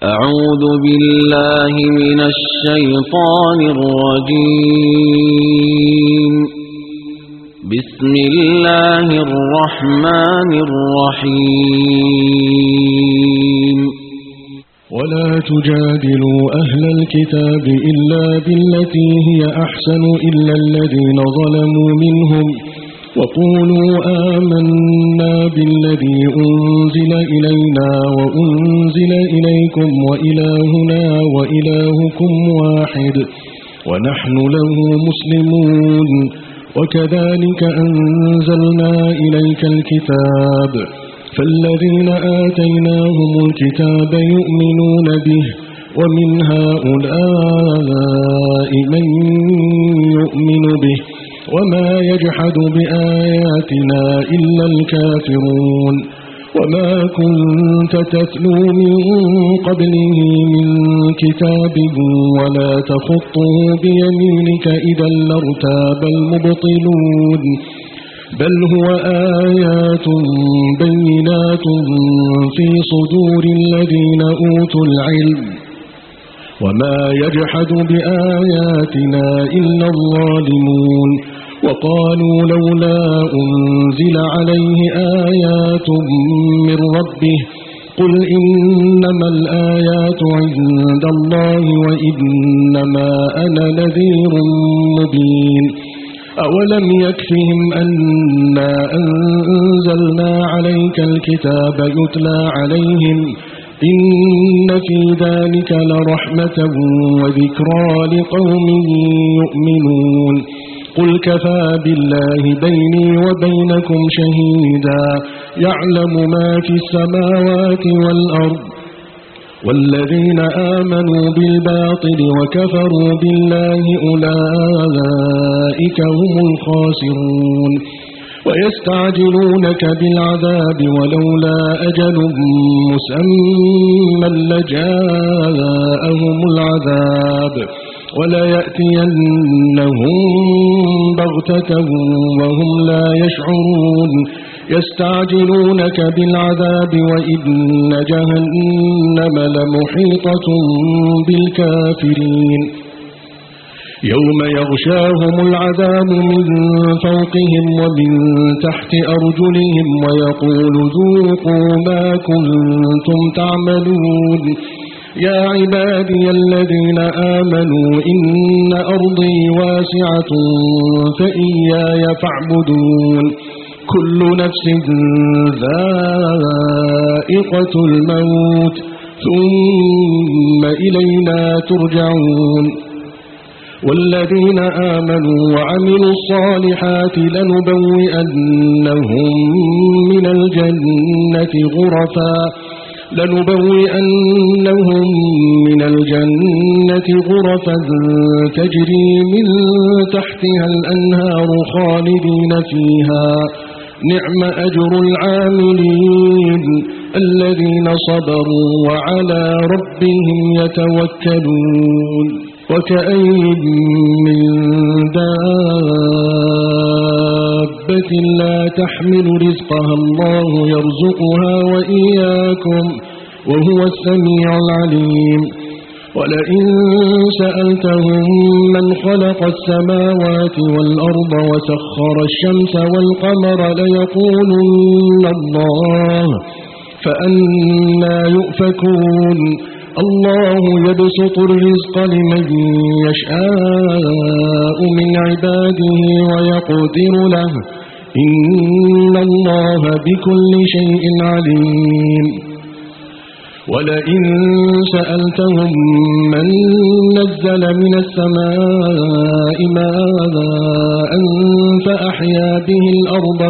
أعوذ بالله من الشيطان الرجيم. بسم الله الرحمن الرحيم. ولا تجادلوا أهل الكتاب إلا بالتي هي أحسن إلا الذين ظلموا منهم وقولوا آمنا بالذي أنزل إلينا وأنزل إليكم وإلهنا وإلهكم واحد ونحن له مسلمون وكذلك أنزلنا إليك الكتاب فالذين آتيناهم الكتاب يؤمنون به ومن هؤلاء من يؤمن به وما يجحد بآياتنا إلا الكافرون وما كنت تتلو من قبله من كتاب ولا تخطه بيمينك إذا لارتاب المبطلون بل هو آيات بينات في صدور الذين أوتوا العلم وما يجحد بآياتنا إلا الظالمون وقالوا لولا أنزل عليه آيات من ربه قل إنما الآيات عند الله وإنما أنا نذير مبين أولم يكفهم أنا أنزلنا عليك الكتاب يتلى عليهم إن في ذلك لرحمة وذكرى لقوم يؤمنون قل كفى بالله بيني وبينكم شهيدا يعلم ما في السماوات والأرض والذين آمنوا بالباطل وكفروا بالله أولئك هم الخاسرون ويستعجلونك بالعذاب ولولا أجل مسمى لجاءهم العذاب وليأتينهم بغتة وهم لا يشعرون يستعجلونك بالعذاب وإن جهنم لمحيطة بالكافرين يوم يغشاهم العذاب من فوقهم ومن تحت أرجلهم ويقول ذوقوا ما كنتم تعملون يا عبادي الذين آمنوا إن أرضي واسعة فإياي فاعبدون كل نفس ذائقة الموت ثم إلينا ترجعون والذين آمنوا وعملوا الصالحات لنبوئنهم من الجنة غرفا تجري من تحتها الأنهار خالدين فيها نعم أجر العاملين الذين صبروا وعلى ربهم يتوكلون وكأين من دابة لا تحمل رزقها الله يرزقها وإياكم وهو السميع العليم ولئن سألتهم من خلق السماوات والأرض وسخر الشمس والقمر ليقولن الله فأنى يؤفكون الله يبسط الرزق لمن يشاء من عباده ويقدر له إن الله بكل شيء عليم ولئن سألتهم من نزل من السماء ماء فأحيا به الأرض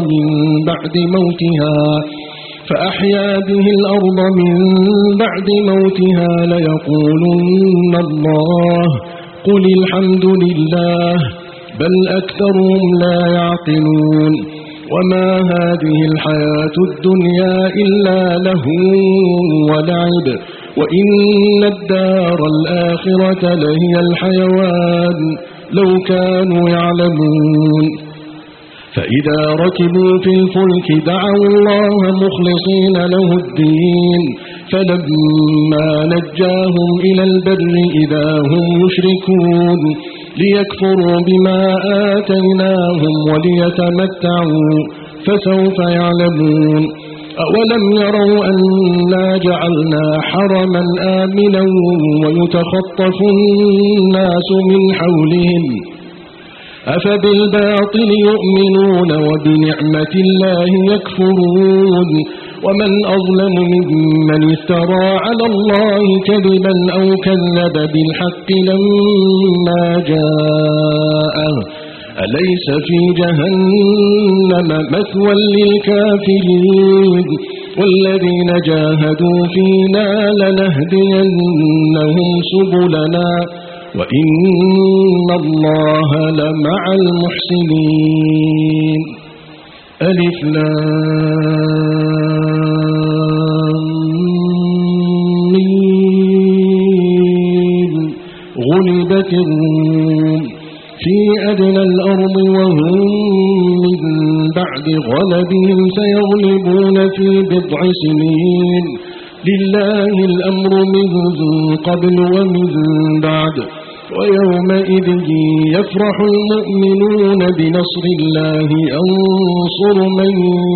من بعد موتها ليقولن الله قل الحمد لله بل أكثرهم لا يعقلون وما هذه الحياة الدنيا إلا لهو ولعب وإن الدار الآخرة لهي الحيوان لو كانوا يعلمون فإذا ركبوا في الفلك دعوا الله مخلصين له الدين فلما نجاهم إلى البر إذا هم يشركون ليكفروا بما آتيناهم وليتمتعوا فسوف يعلمون أولم يروا أنا جعلنا حرما آمنا ويتخطف الناس من حولهم أفبالباطل يؤمنون وبنعمة الله يكفرون ومن أظلم ممن افترى على الله كذبا أو كذب بالحق لما جاءه أليس في جهنم مثوى للكافرين والذين جاهدوا فينا لنهدينهم سبلنا وإن الله لمع المحسنين ألف لام ميم غلبت الروم في أدنى الأرض وهم من بعد غلبهم سيغلبون في بضع سنين لله الأمر من قبل ومن بعد ويومئذ يفرح المؤمنون بنصر الله ينصر من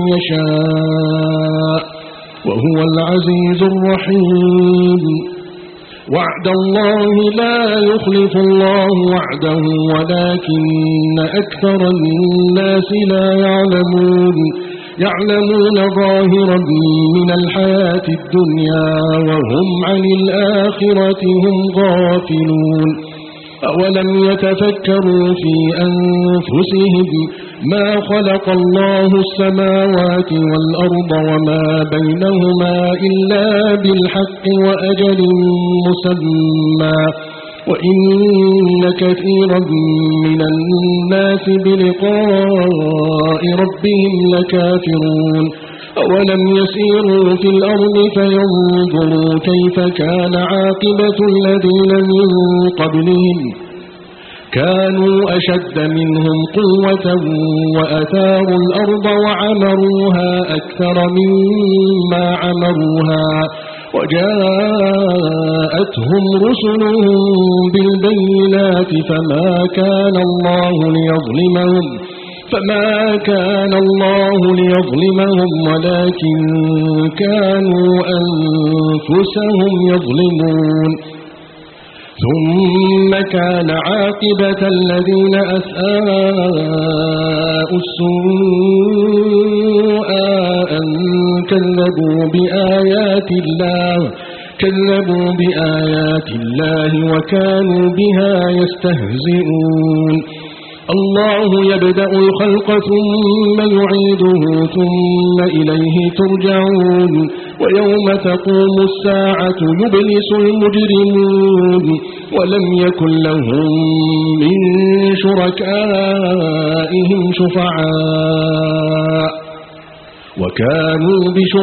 يشاء وهو العزيز الرحيم وعد الله لا يخلف الله وعده ولكن أكثر الناس لا يعلمون ظاهرا من الحياة الدنيا وهم عن الآخرة هم غافلون أولم يتفكروا في أنفسهم ما خلق الله السماوات والأرض وما بينهما إلا بالحق وأجل مسمى وإن كثيرا من الناس بلقاء ربهم لكافرون أولم يسيروا في الأرض فينظروا كيف كان عاقبة الذين من قبلهم كانوا أشد منهم قوة وأثاروا الأرض وعمروها أكثر مما عمروها وجاءتهم رسلهم بالبينات فما كان الله ليظلمهم ولكن كانوا أنفسهم يظلمون ثم كان عاقبة الذين أساءوا السوء أن كذبوا بآيات الله وكانوا بها يستهزئون الله يبدأ الخلق ثم يعيده ثم إليه ترجعون ويوم تقوم الساعة يبلس المجرمون ولم يكن لهم من شركائهم شفعاء وكانوا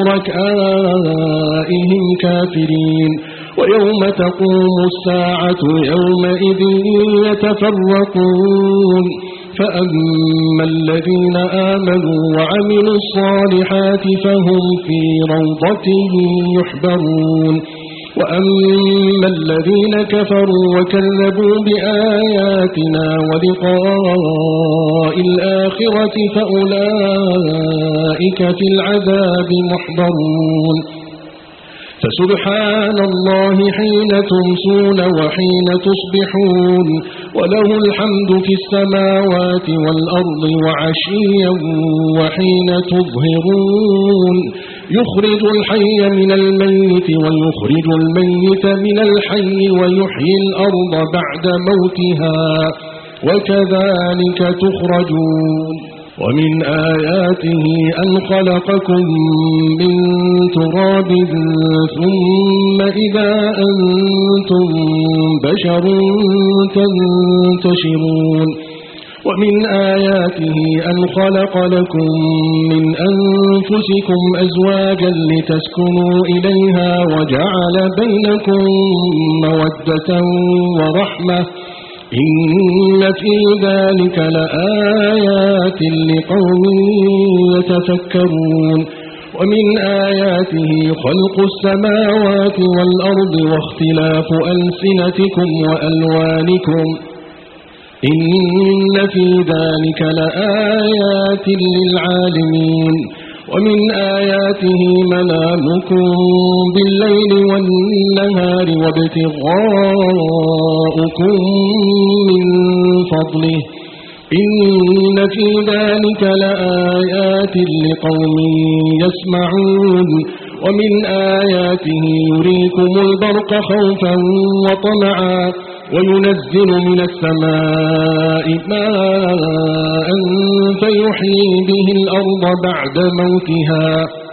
بشركائهم كافرين ويوم تقوم الساعة يومئذ يتفرقون فأما الذين آمنوا وعملوا الصالحات فهم في روضة يحبرون وأما الذين كفروا وكذبوا بآياتنا ولقاء الآخرة فأولئك في العذاب محضرون فسبحان الله حين تمسون وحين تصبحون وله الحمد في السماوات والأرض وعشيا وحين تظهرون يخرج الحي من الميت ويخرج الميت من الحي ويحيي الأرض بعد موتها وكذلك تخرجون ومن آياته أن خلقكم من تراب ثم إذا أنتم بشر تنتشرون ومن آياته أن خلق لكم من أنفسكم أزواجا لتسكنوا إليها وجعل بينكم مودة ورحمة إن في ذلك لآيات لقوم يتفكرون ومن آياته خلق السماوات والأرض واختلاف ألسنتكم وألوانكم إن في ذلك لآيات للعالمين ومن آياته منامكم بالليل والنهار وابتغاؤكم من فضله إن في ذلك لآيات لقوم يسمعون ومن آياته يريكم البرق خوفا وطمعا وينزل من السماء ماء فيحيي به الأرض بعد موتها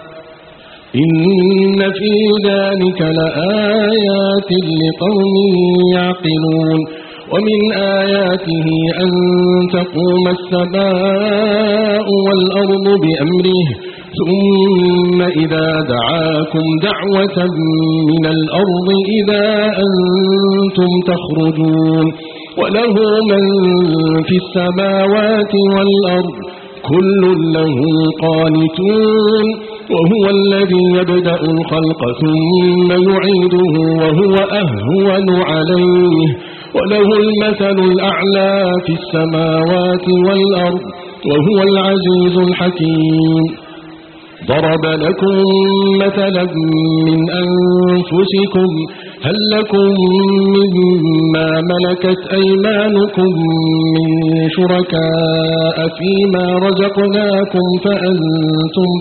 إن في ذلك لآيات لقوم يعقلون ومن آياته أن تقوم السماء والأرض بأمره ثم إذا دعاكم دعوة من الأرض إذا أنتم تخرجون وله من في السماوات والأرض كل له قانتون وهو الذي يبدأ الخلق ثم يعيده وهو أهون عليه وله المثل الأعلى في السماوات والأرض وهو العزيز الحكيم ضرب لكم مثلا من أنفسكم هل لكم مما ملكت أيمانكم من شركاء فيما رزقناكم فأنتم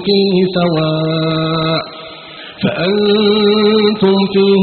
فيه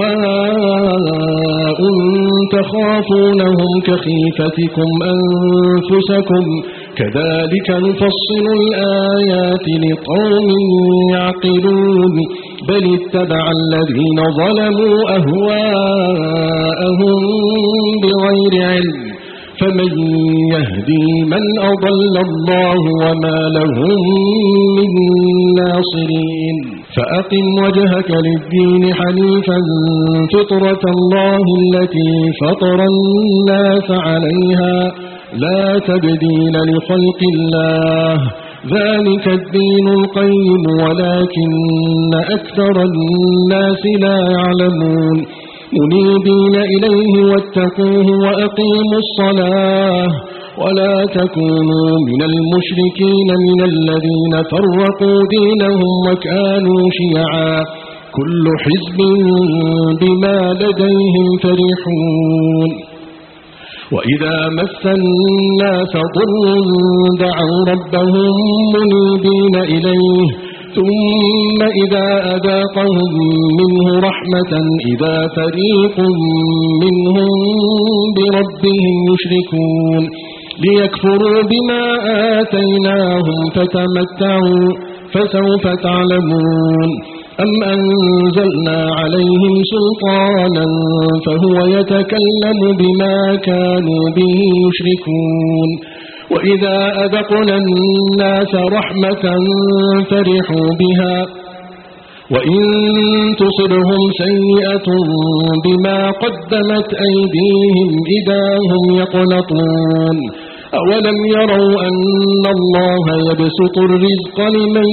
سواء تخافونهم كخيفتكم أنفسكم كذلك نفصل الآيات لقوم يعقلون بل اتبع الذين ظلموا أهواءهم بغير علم فمن يهدي من أضل الله وما لهم من ناصرين فأقم وجهك للدين حنيفا فطرة الله التي فطر الناس عليها لا تبديل لخلق الله ذلك الدين القيم ولكن أكثر الناس لا يعلمون منيبين إليه واتقوه وأقيموا الصلاة ولا تكونوا من المشركين من الذين فرقوا دينهم وكانوا شيعا كل حزب بما لديهم فرحون وإذا مس الناس ضر دعوا ربهم منيبين إليه ثم إذا أذاقهم منه رحمة إذا فريق منهم بربهم يشركون ليكفروا بما آتيناهم فتمتعوا فسوف تعلمون أم أنزلنا عليهم سلطانا فهو يتكلم بما كانوا به يشركون وإذا أذقنا الناس رحمة فرحوا بها وإن تصبهم سيئة بما قدمت أيديهم إذا هم يقنطون أولم يروا أن الله يبسط الرزق لمن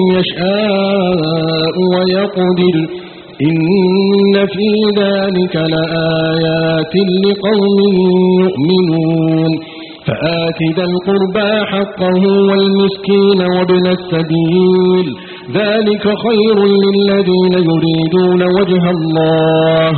يشاء ويقدر إن في ذلك لآيات لقوم يؤمنون فآت ذا القربى حقه والمسكين وابن السبيل ذلك خير للذين يريدون وجه الله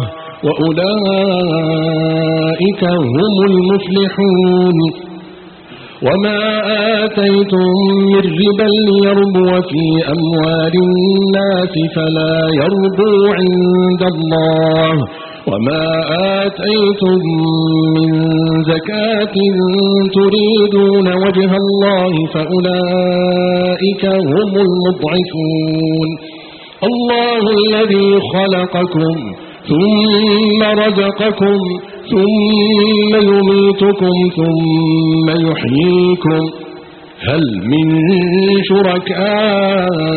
وأولئك هم المفلحون وما آتيتم من ربا ليربو في أموال الناس فلا يربو عند الله وما آتيتم من زكاة تريدون وجه الله فأولئك هم المضعفون الله الذي خلقكم ثم رزقكم ثم يميتكم ثم يحييكم هل من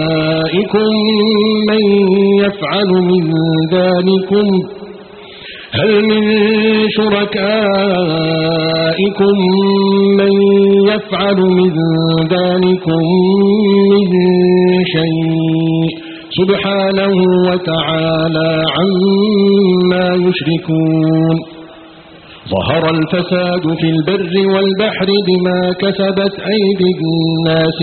شركائكم من يفعل من ذلكم هل من شركائكم من يفعل من ذلكم من شيء سبحانه وتعالى عما يشركون ظهر الفساد في البر والبحر بما كسبت أيدي الناس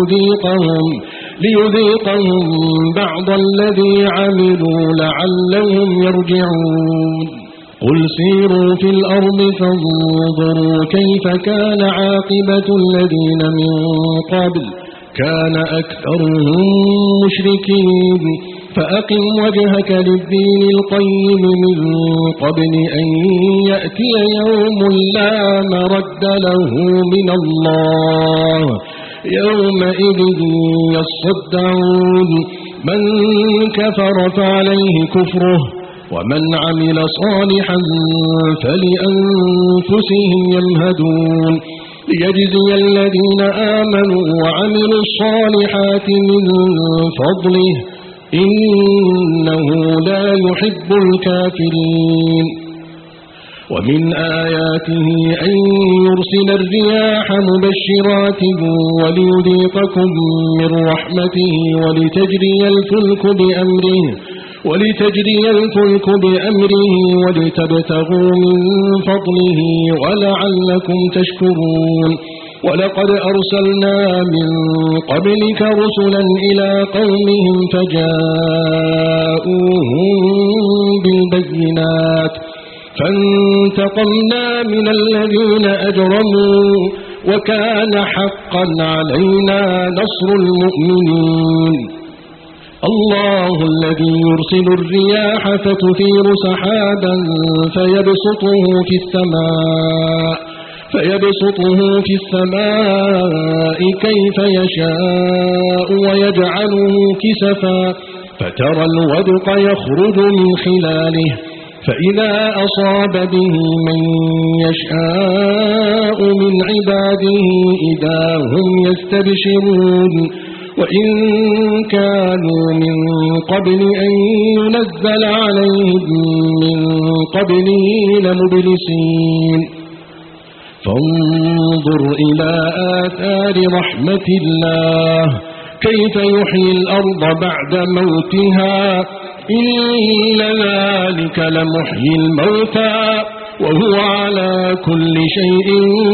ليذيقهم بعض الذي عملوا لعلهم يرجعون قل سيروا في الأرض فانظروا كيف كان عاقبة الذين من قبل كان أكثرهم مشركين فأقم وجهك للدين القيم من قبل أن يأتي يوم لا مرد له من الله يومئذ يصدعون من كفر فعليه كفره ومن عمل صالحا فلأنفسهم يمهدون ليجزي الذين آمنوا وعملوا الصالحات من فضله إنه لا يحب الكافرين ومن آياته أن يرسل الرياح مبشرات وليذيقكم من رحمته ولتجري الفلك بأمره ولتبتغوا من فضله ولعلكم تشكرون ولقد أرسلنا من قبلك رسلا إلى قومهم فجاءوهم بالبينات فانتقمنا من الذين أجرموا وكان حقا علينا نصر المؤمنين الله الذي يرسل الرياح فتثير سحابا فيبسطه في السماء كيف يشاء ويجعله كسفا فترى الودق يخرج من خلاله فإذا أصاب به من يشاء من عباده إذا هم يستبشرون وإن كانوا من قبل أن ينزل عليهم من قبله لمبلسين فانظر إلى آثار رحمة الله كيف يحيي الأرض بعد موتها إن ذلك لمحيي الموتى وهو على كل شيء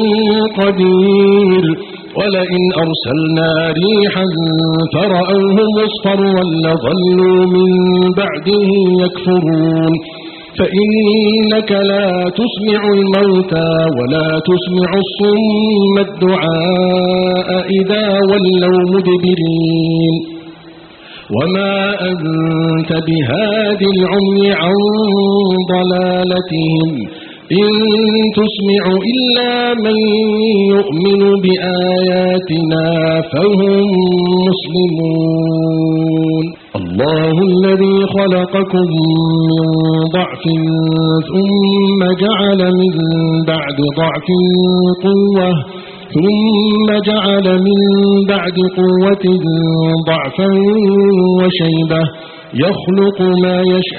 قدير ولئن أرسلنا ريحا فرأوه مصفرا لظلوا من بعده يكفرون فإنك لا تسمع الموتى ولا تسمع الصم الدعاء إذا ولوا مدبرين وما أنت بهادي العمي عن ضلالتهم إن تسمع إلا من يؤمن بآياتنا فهم مسلمون الله الذي خلقكم من ضعف ثم جعل من بعد ضعف قوة ثم جعل من بعد قوة ضعفا وشيبة يخلق ما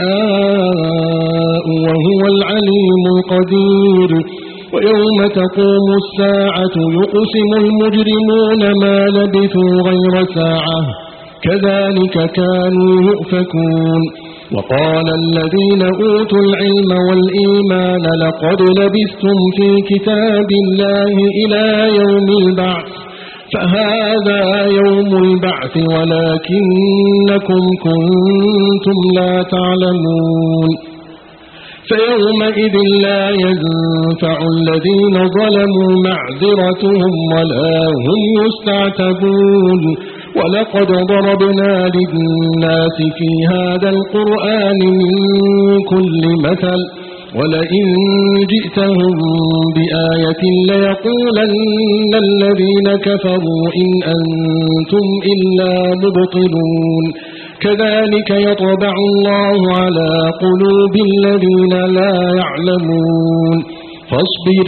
يشاء وهو العليم القدير ويوم تقوم الساعة يقسم المجرمون ما لبثوا غير ساعة كذلك كانوا يؤفكون وقال الذين أوتوا العلم والإيمان لقد لبثتم في كتاب الله إلى يوم البعث فهذا يوم البعث ولكنكم كنتم لا تعلمون فيومئذ لا ينفع الذين ظلموا معذرتهم ولا هم يستعتبون ولقد ضربنا للناس في هذا القرآن من كل مثل ولئن جئتهم بآية ليقولن الذين كفروا إن أنتم إلا مبطلون كذلك يطبع الله على قلوب الذين لا يعلمون فاصبر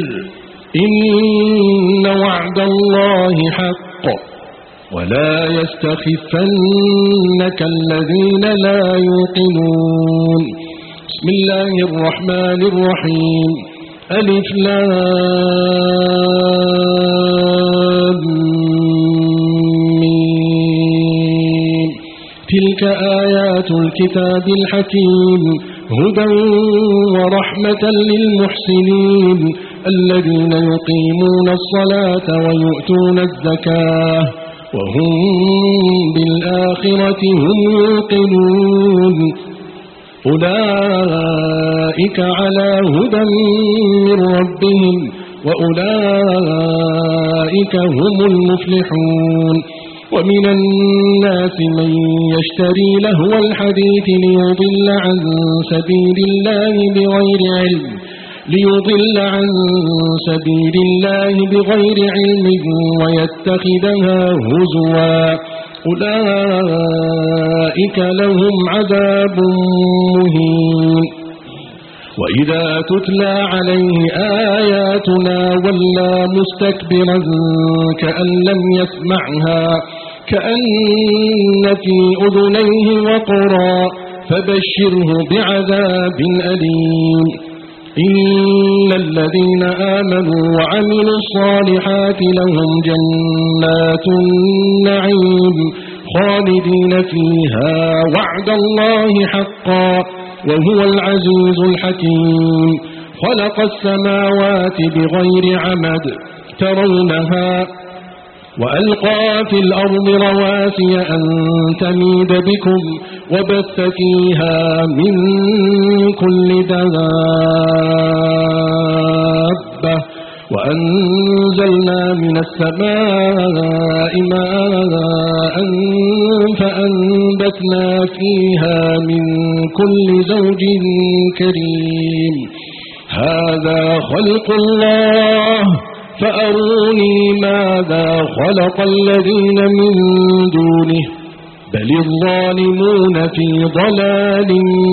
إن وعد الله حق ولا يستخفنك الذين لا يوقنون بسم بسم الله الرحمن الرحيم ألف لام ميم تلك آيات الكتاب الحكيم هدى ورحمة للمحسنين الذين يقيمون الصلاة ويؤتون الزكاة وهم بالآخرة هم يوقنون أولئك على هدى من ربهم وأولئك هم المفلحون ومن الناس من يشتري لهو الحديث ليضل عن سبيل الله بغير علم ويتخذها هزوا أولئك لهم عذاب مهين وإذا تتلى عليه آياتنا ولى مستكبرا كأن لم يسمعها كأن في أذنيه وقرا فبشره بعذاب أليم إن الذين آمنوا وعملوا الصالحات لهم جنات النعيم خالدين فيها وعد الله حقا وهو العزيز الحكيم خلق السماوات بغير عمد ترونها وألقى في الأرض رواسي أن تميد بكم وبث فيها من كل دابة وأنزلنا من السماء ماء فأنبتنا فيها من كل زوج كريم هذا خلق الله فأروني ماذا خلق الذين من دونه بل الظالمون في ضلال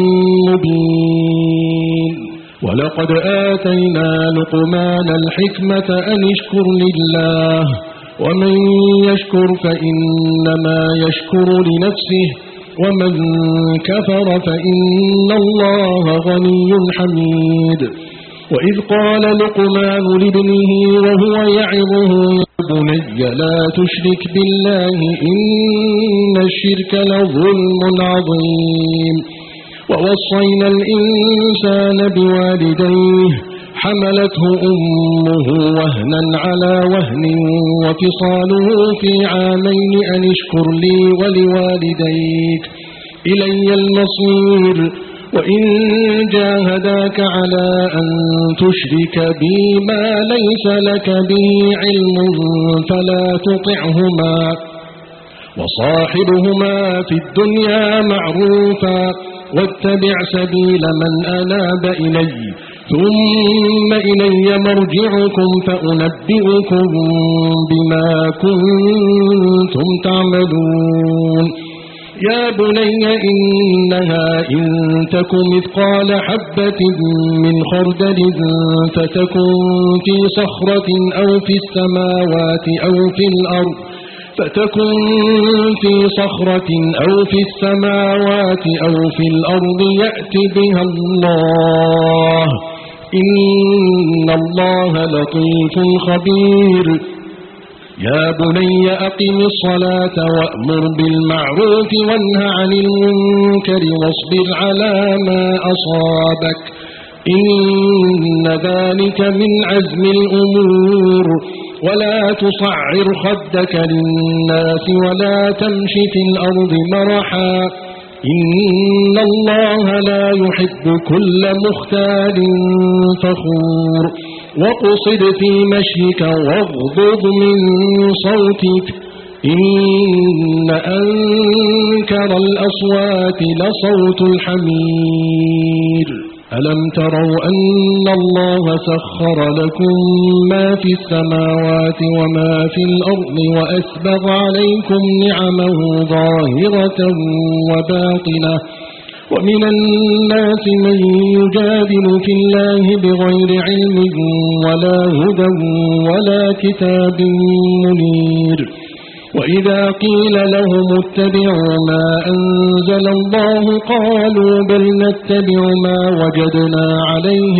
مبين ولقد آتينا لقمان الحكمة أن اشكر لله ومن يشكر فإنما يشكر لنفسه ومن كفر فإن الله غني حميد وإذ قال لقمان لابنه وهو يعظه يا بني لا تشرك بالله إن الشرك لظلم عظيم ووصينا الإنسان بوالديه حملته أمه وهنا على وهن وفصاله في عامين أن اشكر لي ولوالديك إلي المصير وإن جاهداك على أن تشرك بي ما ليس لك به علم فلا تطعهما وصاحبهما في الدنيا معروفا واتبع سبيل من أناب إلي ثم إلي مرجعكم فأنبئكم بما كنتم تعملون يا بني إنها إن تك مثقال حبة من خردل فتكن في صخرة أو في السماوات أو في الأرض يأت بها الله إن الله لطيف خبير يا بني أقم الصلاة وأمر بالمعروف وانه عن المنكر واصبر على ما أصابك إن ذلك من عزم الأمور ولا تصعر خدك للناس ولا تمش في الأرض مرحا إن الله لا يحب كل مختال فخور واقصد في مشيك واغضض من صوتك إن أنكر الأصوات لصوت الحمير ألم تروا أن الله سخر لكم ما في السماوات وما في الأرض وأسبغ عليكم نعمه ظاهرة وباطنة ومن الناس من يجادل في الله بغير علم ولا هدى ولا كتاب منير وإذا قيل لهم اتبعوا ما أنزل الله قالوا بل نتبع ما وجدنا عليه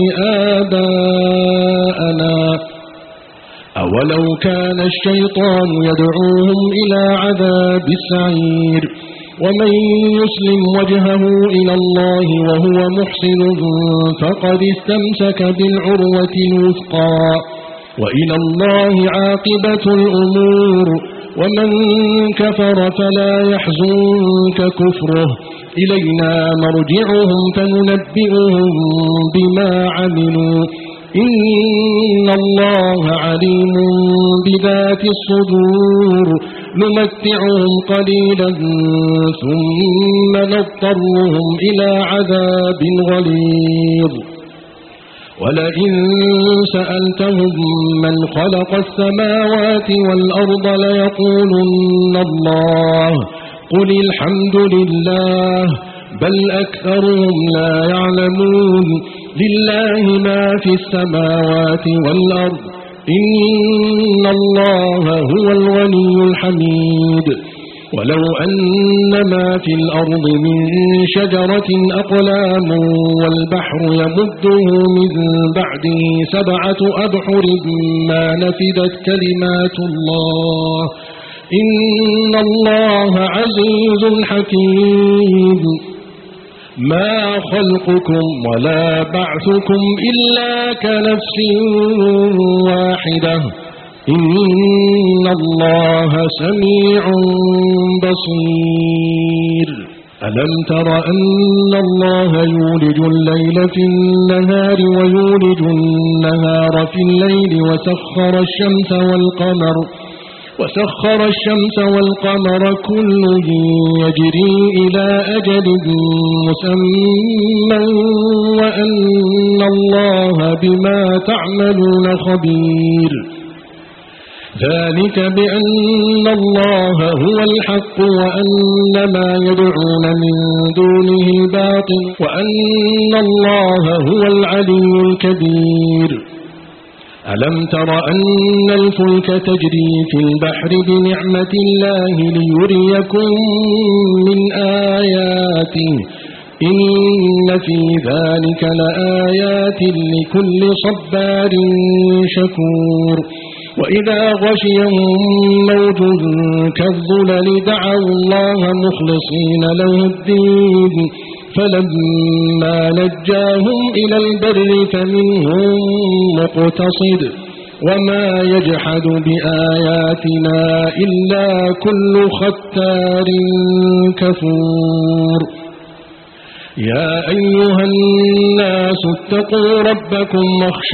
آباءنا أولو كان الشيطان يدعوهم إلى عذاب السعير ومن يسلم وجهه إلى الله وهو محسن فقد استمسك بالعروة الوثقى وإلى الله عاقبة الأمور ومن كفر فلا يحزنك كفره إلينا مرجعهم فننبئهم بما عملوا إن الله عليم بذات الصدور نمتعهم قليلا ثم نضطرهم إلى عذاب غليظ ولئن سألتهم من خلق السماوات والأرض ليقولن الله قل الحمد لله بل أكثرهم لا يعلمون لله ما في السماوات والأرض إن الله هو الغني الحميد ولو أن ما في الأرض من شجرة أقلام والبحر يمده من بعده 7 أبحر ما نفدت كلمات الله إن الله عزيز حكيم ما خلقكم ولا بعثكم إلا كنفس واحدة إن الله سميع بصير ألم تر أن الله يولج الليل في النهار ويولج النهار في الليل وسخر الشمس والقمر كل يجري إلى أجل مسمى وأن الله بما تعملون خبير ذلك بأن الله هو الحق وأن ما يدعون من دونه الباطل وأن الله هو العلي الكبير ألم تر أن الفلك تجري في البحر بنعمة الله ليريكم من آياته إن في ذلك لآيات لكل صبار شكور وإذا غشيهم موج كالظلل دعوا الله مخلصين له الدين فلما نجاهم إلى البر فمنهم مقتصد وما يجحد بآياتنا إلا كل ختار كفور يا أيها الناس اتقوا ربكم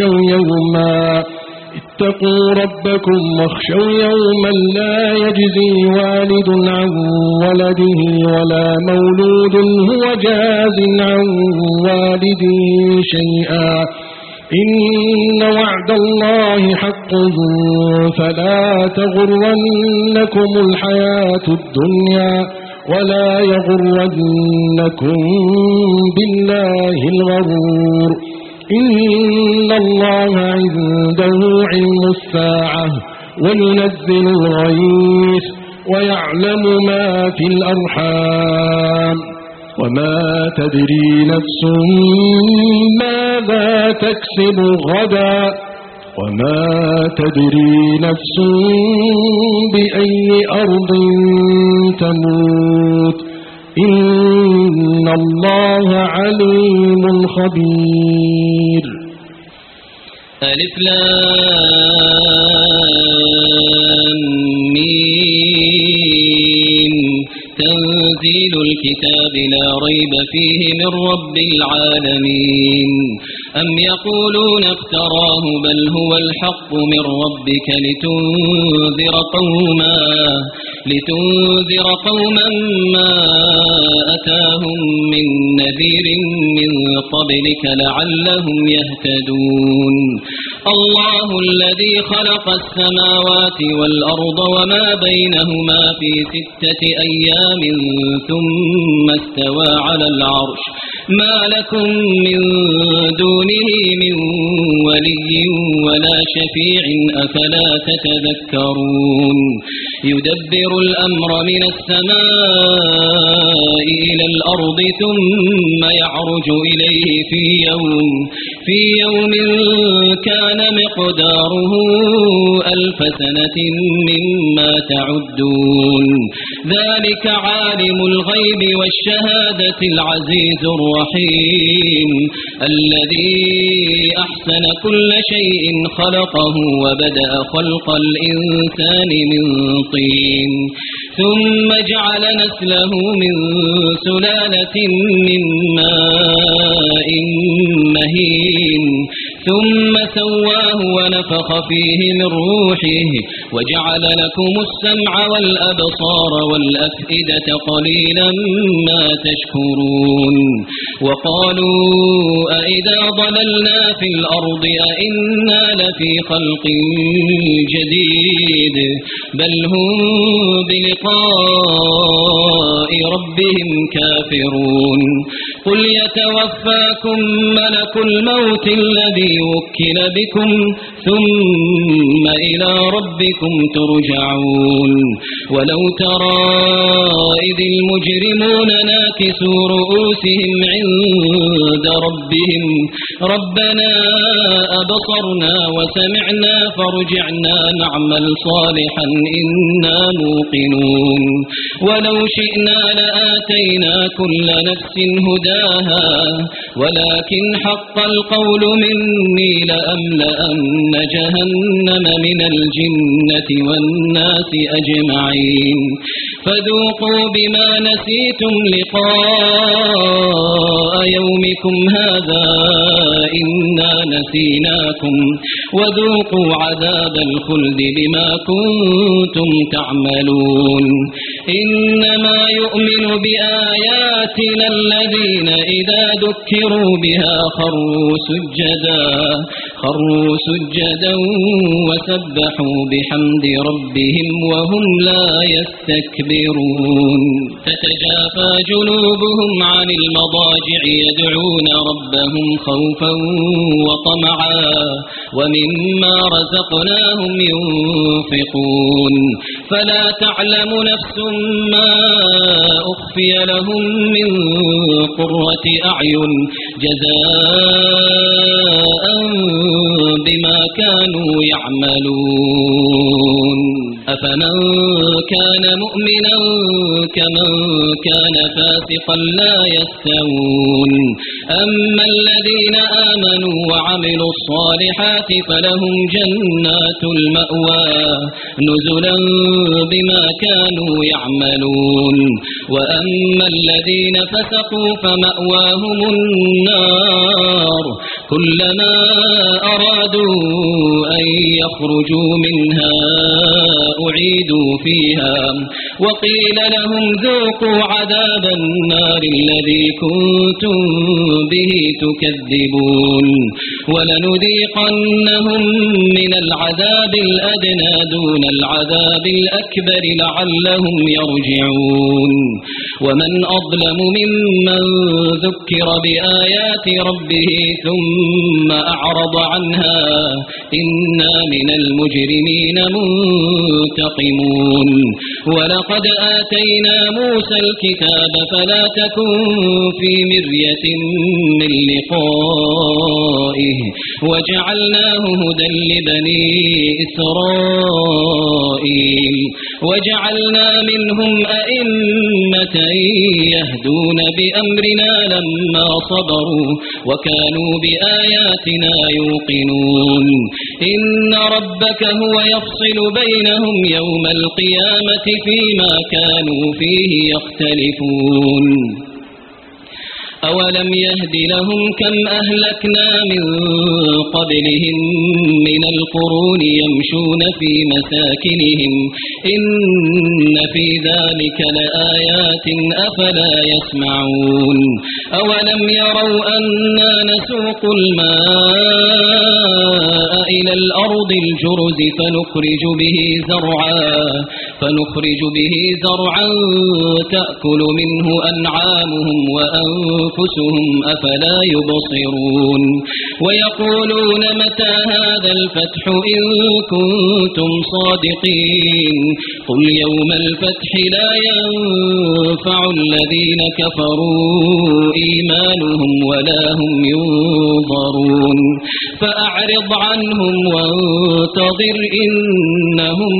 واخشوا يوما لا يجزي والد عن ولده ولا مولود هو جاز عن والده شيئا إن وعد الله حق فلا تغرنكم الحياة الدنيا ولا يغرنكم بالله الغرور إن الله عنده علم الساعة وينزل الغيث ويعلم ما في الأرحام وما تدري نفس ماذا تكسب غدا وما تدري نفس بأي أرض تموت إن الله عليم خبير ألف لام ميم تنزيل الكتاب لا ريب فيه من رب العالمين أم يقولون افتراه بل هو الحق من ربك لتنذر قوما ما أتاهم من نذير من قبلك لعلهم يهتدون الله الذي خلق السماوات والأرض وما بينهما في 6 أيام ثم استوى على العرش ما لكم من دونه من ولي ولا شفيع أفلا تتذكرون يدبر الأمر من السماء إلى الأرض ثم يعرج إليه في يوم كان مقداره 1000 سنة مما تعدون ذلك عالم الغيب والشهادة العزيز الرحيم الذي أحسن كل شيء خلقه وبدأ خلق الإنسان من طين ثم جعل نسله من سلالة من ماء مهين ثم سواه ونفخ فيه من روحه وجعل لكم السمع والأبصار والأفئدة قليلا ما تشكرون وقالوا أئذا ضللنا في الأرض أئنا لفي خلق جديد بل هم بلقاء ربهم كافرون قل يتوفاكم ملك الموت الذي وكل بكم ثم إلى ربكم ترجعون ولو ترى إذ المجرمون ناكسوا رؤوسهم عند ربهم ربنا أبصرنا وسمعنا فارجعنا نعمل صالحا إنا موقنون ولو شئنا لآتينا كل نفس هداها ولكن حق القول مني لأملأن جهنم من الجنة والناس أجمعين فذوقوا بما نسيتم لقاء يومكم هذا إنا نسيناكم وذوقوا عذاب الخلد بما كنتم تعملون إنما يؤمن بآياتنا الذين إذا ذكروا بها خروا سجدا وسبحوا بحمد ربهم وهم لا يستكبرون تتجافى جنوبهم عن المضاجع يدعون ربهم خوفا وطمعا ومما رزقناهم ينفقون فلا تعلم نفس ما أخفي لهم من قرة أعين جزاء بما كانوا يعملون أفمن كان مؤمنا كمن كان فاسقا لا يستوون أما الذين آمنوا وعملوا الصالحات فلهم جنات المأوى نزلا بما كانوا يعملون وأما الذين فسقوا فمأواهم النار كلما أرادوا أن يخرجوا منها أعيدوا فيها وقيل لهم ذوقوا عذاب النار الذي كنتم به تكذبون ولنذيقنهم من العذاب الأدنى دون العذاب الأكبر لعلهم يرجعون ومن أظلم ممن ذكر بآيات ربه ثم أعرض عنها إنا من المجرمين منتقمون ولقد آتينا موسى الكتاب فلا تكن في مرية من لقائه وجعلناه هدى لبني إسرائيل وجعلنا منهم أئمة يهدون بأمرنا لما صبروا وكانوا بآياتنا يوقنون إن ربك هو يفصل بينهم يوم القيامة فيما كانوا فيه يختلفون أولم يهد لهم كم أهلكنا من قبلهم من القرون يمشون في مساكنهم إن في ذلك لآيات أفلا يسمعون أولم يروا أنا نسوق الماء إلى الأرض الجرز فنخرج به زرعا تأكل منه أنعامهم وأنفسهم أفلا يبصرون ويقولون متى هذا الفتح إن كنتم صادقين قل يوم الفتح لا ينفع الذين كفروا إيمانهم ولا هم ينظرون فأعرض عنهم وانتظر إنهم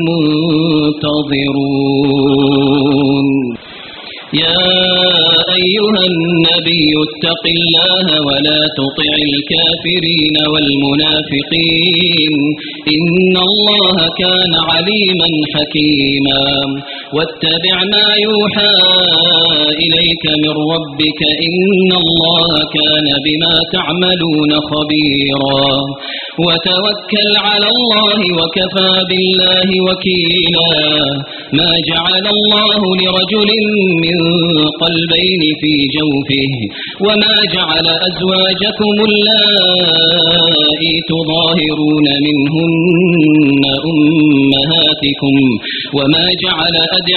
منتظرون يا أيها النبي اتق الله ولا تطع الكافرين والمنافقين إن الله كان عليما حكيما واتبع ما يوحى إليك من ربك إن الله كان بما تعملون خبيرا وتوكل على الله وكفى بالله وكيلا ما جعل الله لرجل من قلبين في جوفه وما جعل أزواجكم اللائي تظاهرون منهن أمهاتكم وما جعل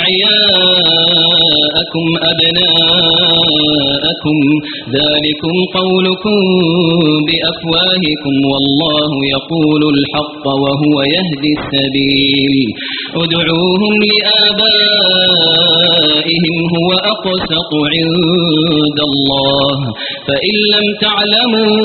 أدعياءكم أبناءكم ذلكم قولكم بأفواهكم والله يقول الحق وهو يهدي السبيل ادعوهم لآبائهم هو أقسط عند الله فإن لم تعلموا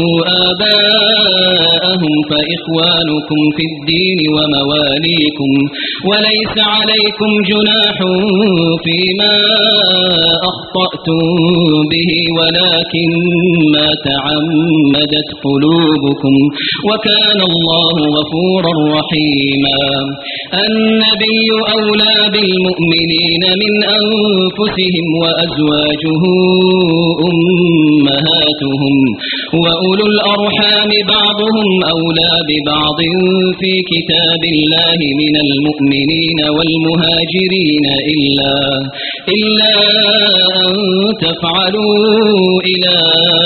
آباءهم فإخوانكم في الدين ومواليكم وليس عليكم جناح فيما أخطأتم به ولكن ما تعمدت قلوبكم وكان الله غفورا رحيما النبي أولى بالمؤمنين من أنفسهم وأزواجه أمهاتهم وأولو الأرحام بعضهم أولى ببعض في كتاب الله من المؤمنين والمهاجرين إلا أن تفعلوا إلى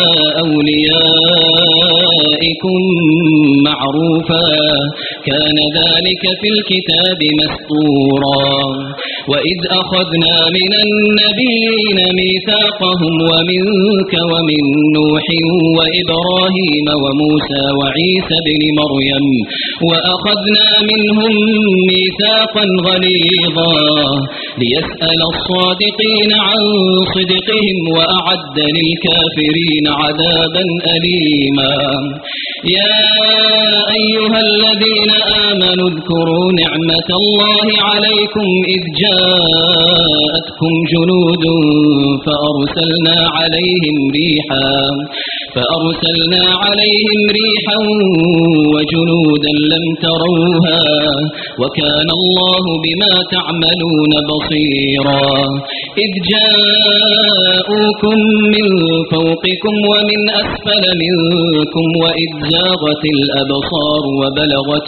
أوليائكم معروفا كان ذلك في الكتاب مسطورا وإذ أخذنا من النبيين ميثاقهم ومنك ومن نوح وإبراهيم وموسى وعيسى بن مريم وأخذنا منهم ميثاقا غليظا ليسأل الصادقين عن صدقهم وأعد للكافرين عذابا أليما يا أيها الذين آمنوا اذكروا نعمة الله عليكم إذ جاءتكم جنود فأرسلنا عليهم ريحا وجنودا لم تروها وكان الله بما تعملون بصيرا إذ جاءوكم من فوقكم ومن أسفل منكم وإذ زاغت الأبصار وبلغت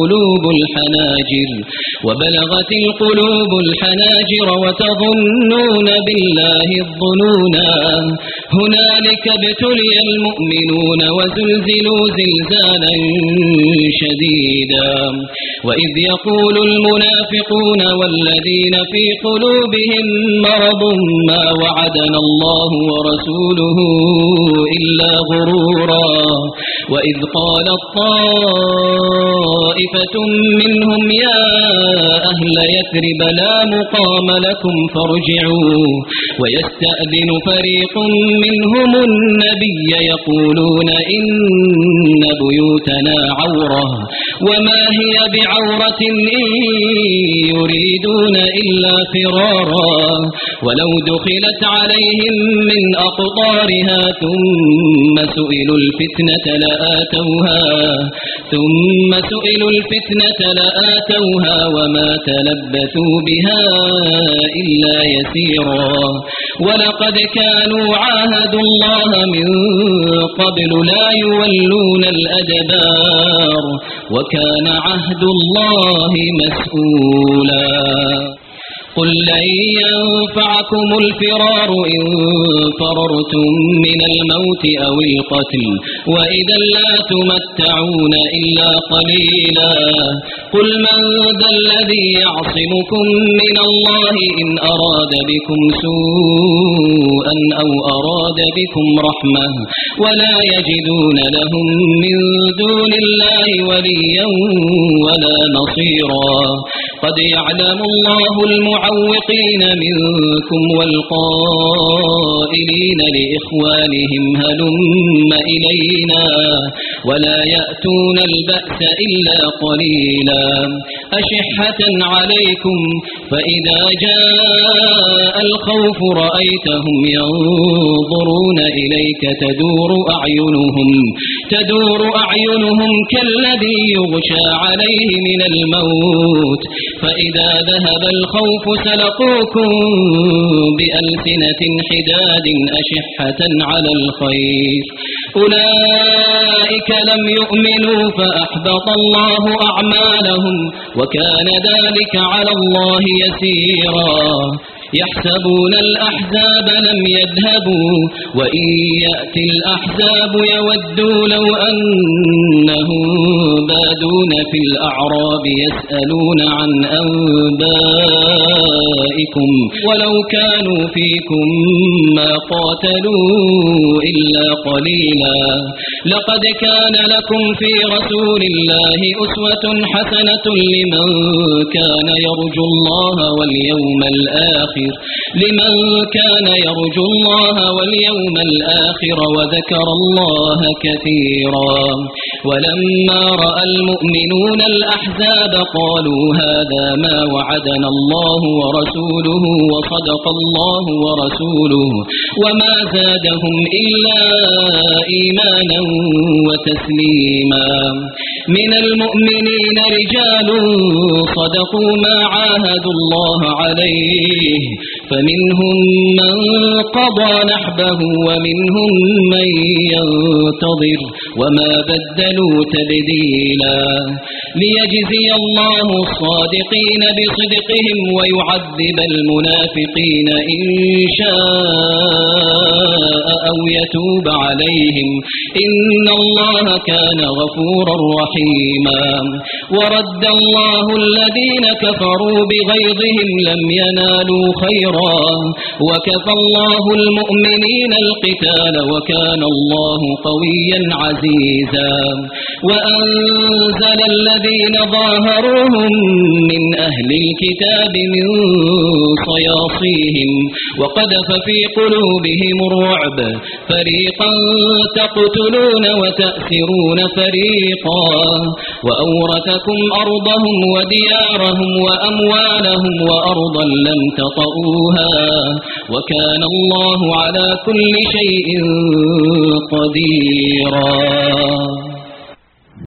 القلوب الحناجر وتظنون بالله الظنونا هنالك ابتلي المؤمنون وزلزلوا زلزالا شديدا وإذ يقول المنافقون والذين في قلوبهم مرض ما وعدنا الله ورسوله إلا غرورا وإذ قالت طائفة منهم يا أهل يثرب لا مقام لكم فارجعوا ويستأذن فريق منهم النبي يقولون إن بيوتنا عورة وما هي بعورة إن يريدون إلا فرارا ولو دخلت عليهم من أقطارها ثم سئلوا الفتنة لآتوها وما تلبثوا بها إلا يسيرا ولقد كانوا عاهدوا الله من قبل لا يولون الأدبار وكان عهد الله مسؤولا قل لن ينفعكم الفرار إن فررتم من الموت أو القتل وإذا لا تمتعون إلا قليلا قل من ذا الذي يعصمكم من الله إن أراد بكم سوءا أو أراد بكم رحمة ولا يجدون لهم من دون الله وليا ولا نصيرا قد يعلم الله المعوقين منكم والقائلين لإخوانهم هلم إلينا ولا يأتون البأس إلا قليلا أشحة عليكم فإذا جاء الخوف رأيتهم ينظرون إليك تدور أعينهم كالذي يغشى عليه من الموت فإذا ذهب الخوف سلقوكم بألسنة حداد أشحة على الخير أولئك لم يؤمنوا فأحبط الله أعمالهم وكان ذلك على الله يسيرا يحسبون الأحزاب لم يذهبوا وإن يأتي الأحزاب يودوا لو أنهم بادون في الأعراب يسألون عن أنبائكم ولو كانوا فيكم ما قاتلوا إلا قليلا لقد كان لكم في رسول الله أسوة حسنة لمن كان يرجو الله واليوم الآخر وذكر الله كثيرا ولما رأى المؤمنون الأحزاب قالوا هذا ما وعدنا الله ورسوله وصدق الله ورسوله وما زادهم إلا إيمانا وتسليما من المؤمنين رجال صدقوا ما عاهدوا الله عليه فمنهم من قضى نحبه ومنهم من ينتظر وما بدلوا تبديلا ليجزي الله الصادقين بصدقهم ويعذب المنافقين إن شاء أو يتوب عليهم إن الله كان غفورا رحيما ورد الله الذين كفروا بغيظهم لم ينالوا خيرا وكفى الله المؤمنين القتال وكان الله قويا عزيزا وأنزل الذين ظاهروهم من أهل الكتاب من صياصيهم وقذف في قلوبهم الرعب فريقا تقتلون وتأسرون فريقا وأورثكم أرضهم وديارهم وأموالهم وأرضا لم تطئوها وكان الله على كل شيء قديرا